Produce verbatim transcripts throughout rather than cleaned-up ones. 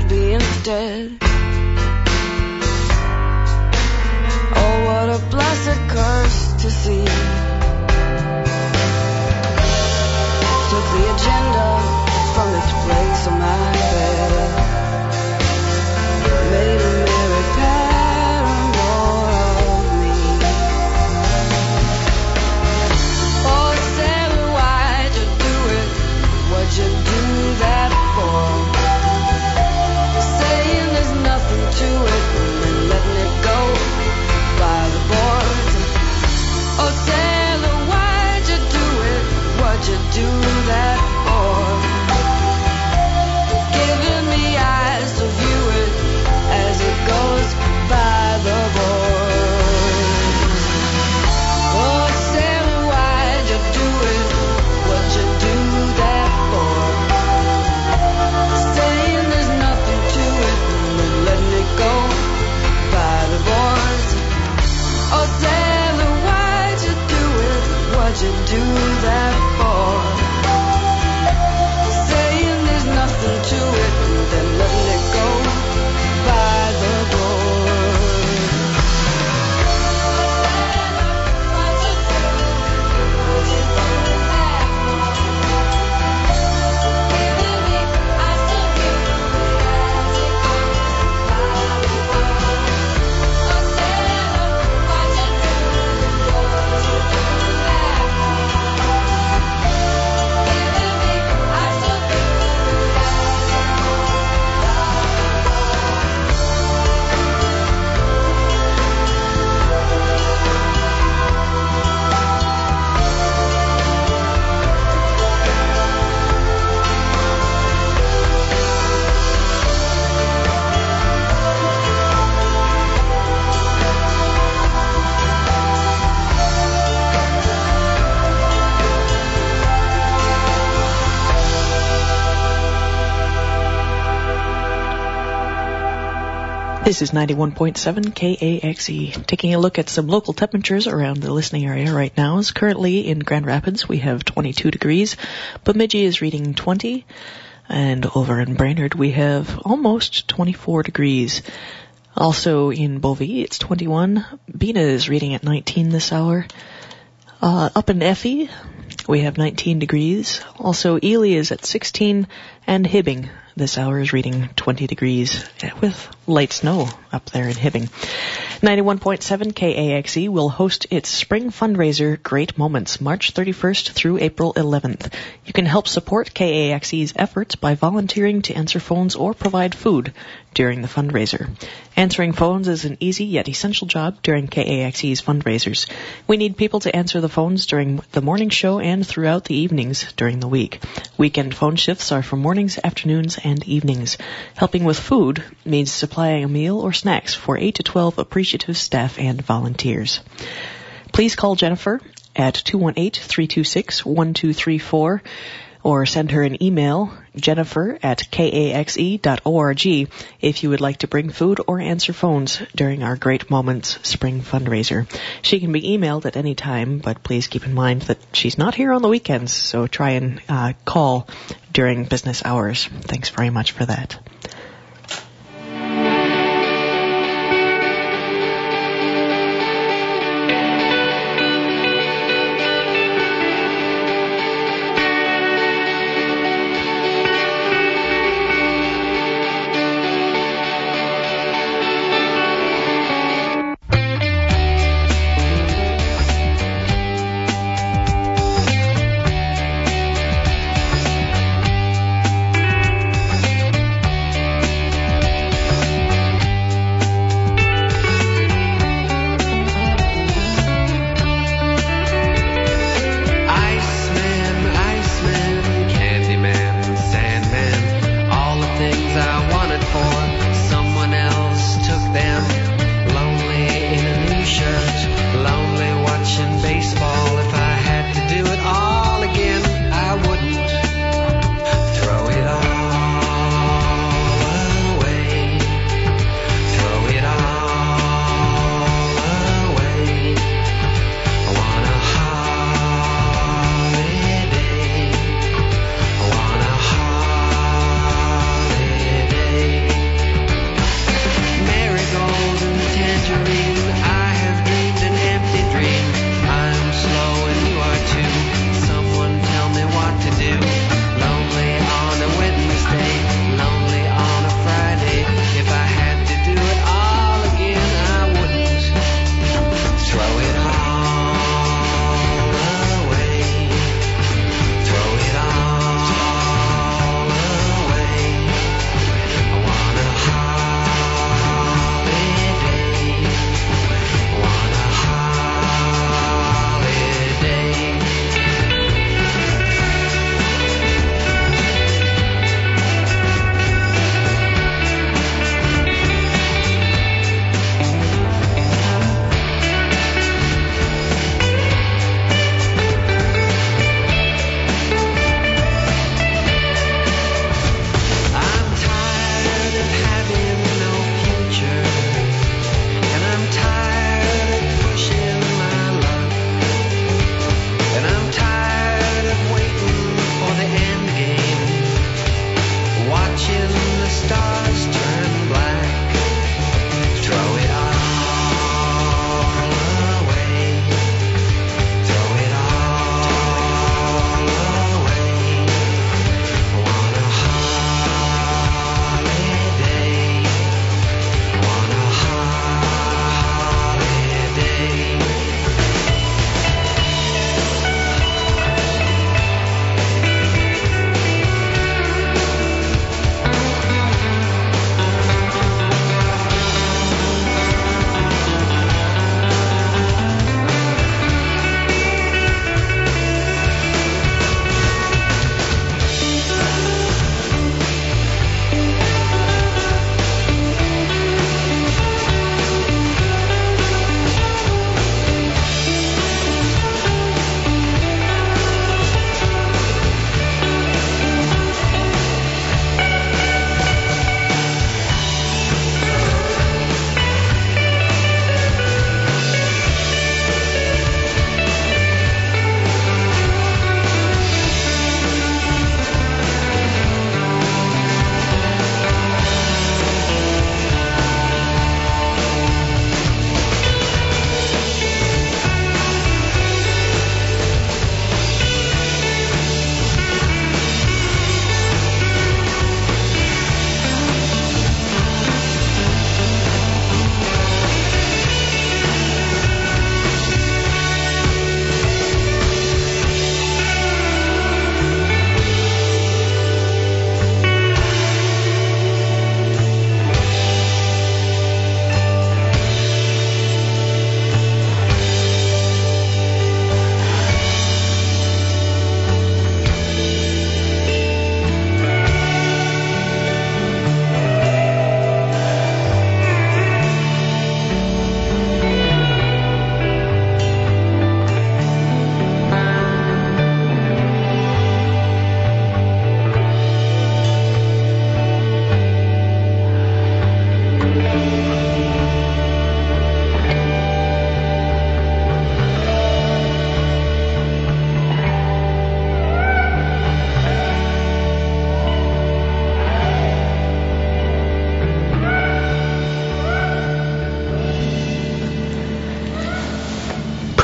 be instead. Oh, what a blessed curse to see. Took the agenda from its place on my bed. Made a merry paramour of me. Oh, Sarah, why'd you do it? What'd you do that for? Saying there's nothing to it and then letting it go by the boards. Oh, Sarah, why'd you do it? What'd you do that for? Giving me eyes to view it as it goes by the boards. Oh, Sarah, why'd you do it? What'd you do that for? Saying there's nothing to it and then letting it go by the boards. Oh, Sarah, why'd you do it? What'd you do that for? Saying there's nothing to it and then letting it go by the boards. What'd you do? What'd you do that for? Giving me eyes to view as it goes by the boards. Oh, Sarah, what'd you do? What'd you do that for? Giving me eyes to view as it This is ninety-one point seven K A X E. Taking a look at some local temperatures around the listening area right now. Is currently in Grand Rapids we have twenty-two degrees. Bemidji is reading twenty. And over in Brainerd we have almost twenty-four degrees. Also in Bovey it's twenty-one. Bena is reading at nineteen this hour. Uh, up in Effie we have nineteen degrees. Also Ely is at sixteen. And Hibbing this hour is reading twenty degrees with light snow up there in Hibbing. ninety-one point seven K A X E will host its spring fundraiser Great Moments March thirty-first through April eleventh. You can help support K A X E's efforts by volunteering to answer phones or provide food during the fundraiser. Answering phones is an easy yet essential job during K A X E's fundraisers. We need people to answer the phones during the morning show and throughout the evenings during the week. Weekend phone shifts are for mornings, afternoons, and evenings. Helping with food means supplying a meal or snacks for eight to twelve appreciative staff and volunteers. Please call Jennifer at two one eight, three two six, one two three four or send her an email, jennifer at k a x e dot org, if you would like to bring food or answer phones during our Great Moments spring fundraiser. She can be emailed at any time, but please keep in mind that she's not here on the weekends, so try and uh, call during business hours. Thanks very much for that.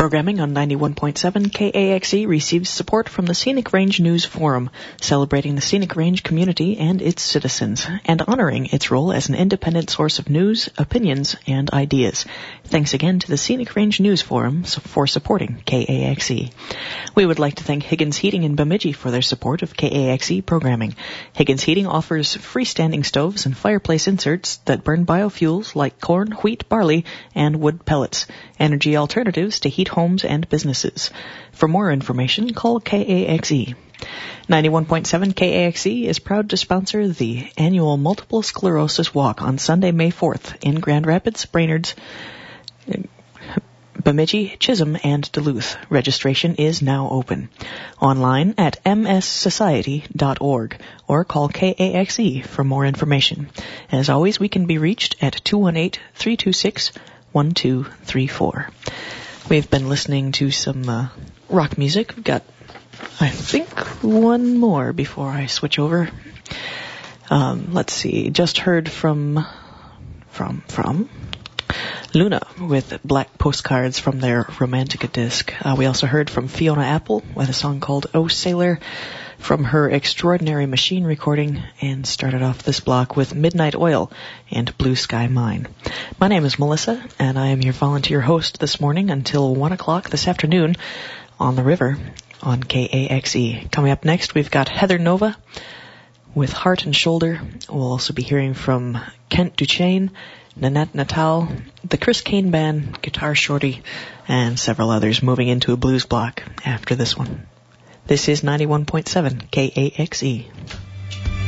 Programming on ninety-one point seven K A X E receives support from the Scenic Range News Forum, celebrating the Scenic Range community and its citizens, and honoring its role as an independent source of news, opinions, and ideas. Thanks again to the Scenic Range News Forum for supporting K A X E. We would like to thank Higgins Heating in Bemidji for their support of K A X E programming. Higgins Heating offers freestanding stoves and fireplace inserts that burn biofuels like corn, wheat, barley, and wood pellets, energy alternatives to heat homes and businesses. For more information, call K A X E. ninety-one point seven K A X E is proud to sponsor the annual Multiple Sclerosis Walk on Sunday, May fourth in Grand Rapids, Brainerd, Bemidji, Chisholm, and Duluth. Registration is now open. Online at m s society dot org or call K A X E for more information. As always, we can be reached at two one eight, three two six, one two three four. We've been listening to some uh, rock music. We've got, I think, one more before I switch over. Um, let's see. Just heard from, from, from Luna with Black Postcards from their Romantica disc. Uh, we also heard from Fiona Apple with a song called Oh Sailor from her Extraordinary Machine recording, and started off this block with Midnight Oil and Blue Sky Mine. My name is Melissa, and I am your volunteer host this morning until one o'clock this afternoon on the river on K A X E. Coming up next, we've got Heather Nova with Heart and Shoulder. We'll also be hearing from Kent Duchesne, Nanette Natal, the Chris Kane Band, Guitar Shorty, and several others moving into a blues block after this one. This is ninety-one point seven K A X E.